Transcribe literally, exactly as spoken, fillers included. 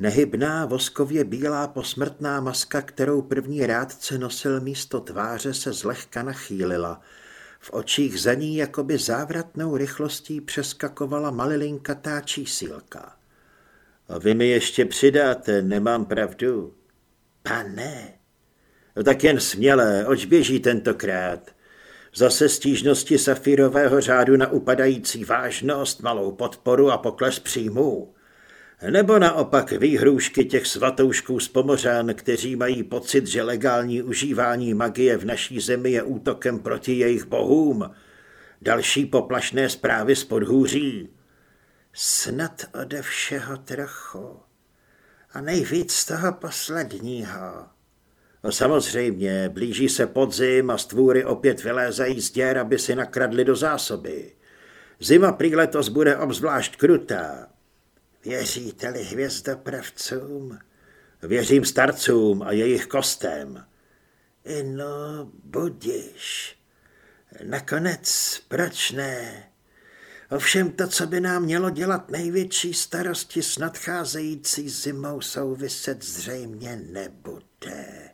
Nehybná, voskově bílá posmrtná maska, kterou první rádce nosil místo tváře, se zlehka nachýlila. V očích za ní jakoby závratnou rychlostí přeskakovala malilinkatá čísílka. A vy mi ještě přidáte, nemám pravdu. Pane. No tak jen směle, oč běží tentokrát. Zase stížnosti safírového řádu na upadající vážnost, malou podporu a pokles příjmů. Nebo naopak výhrůžky těch svatoušků z Pomořan, kteří mají pocit, že legální užívání magie v naší zemi je útokem proti jejich bohům. Další poplašné zprávy z podhůří. Snad ode všeho trochu. A nejvíc z toho posledního. No samozřejmě, blíží se podzim a stvůry opět vylézají z děr, aby si nakradli do zásoby. Zima prý letos bude obzvlášť krutá. Věříte-li hvězdopravcům? Věřím starcům a jejich kostem. No, budiš. Nakonec, proč ne? Ovšem to, co by nám mělo dělat největší starosti s nadcházející zimou, souviset zřejmě nebude.